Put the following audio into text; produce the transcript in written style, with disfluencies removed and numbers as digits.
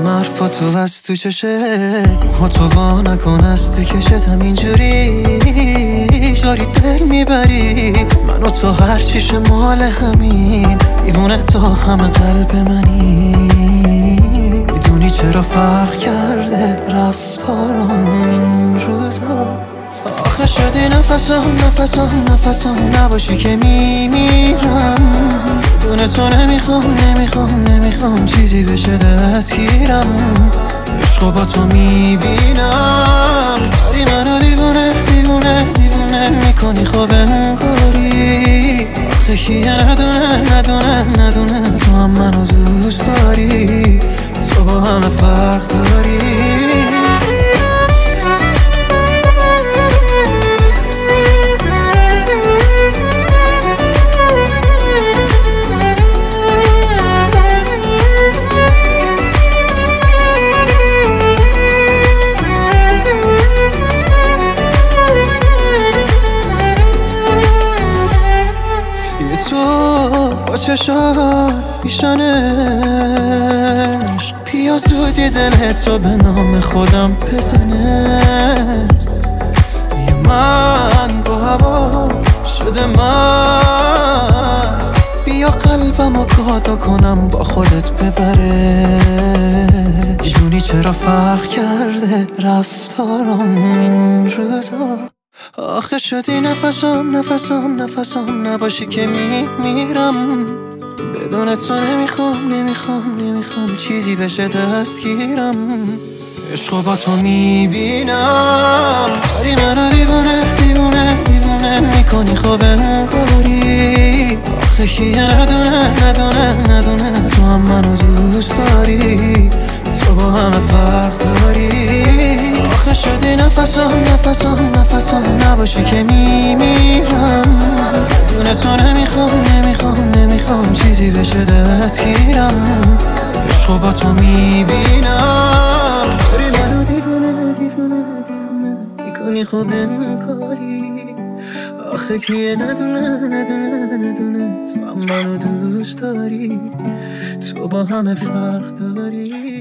میشنوم حرفاتو از تو چشه ها تو وا نکن از تو کشتم اینجوری داری دل میبری من و تو هرچیش مال همین دیوونه تا همه قلب منی میدونی چرا فرق کرده رفتارم این روزا آخه شدی نفسم نباشی که میمیرم بدون تو نمیخوام چیزی بشه دستگیرم عشقو با تو میبینم داری منو دیوونه میکنی خوب انگاری آخه کیه ندونه تو هم منو دوست داری تو با همه فرق داری تو با چشات پیشانش بیا زودی دلتو به نام خودم بزنه یه من با هوا شده مست بیا قلبمو گادا کنم با خودت ببره میدونی چرا فرق کرده رفتارم این روزا آخه شدی نفسم نباشی که میمیرم بدون تو نمیخوام چیزی بشه دستگیرم عشقو با تو میبینم داری منو دیوونه میکنی خوب انگاری آخه کیه ندونه تو هم منو دوست داری تو با همه فرق داری آخه شدی نفسم نباشی که میمیرم بدون تو نمیخوام چیزی بشه دستگیرم عشقو با تو میبینم داری منو دیوونه میکنی خوب انگاری آخه کیه ندونه تو هم منو دوست داری تو با همه فرق داری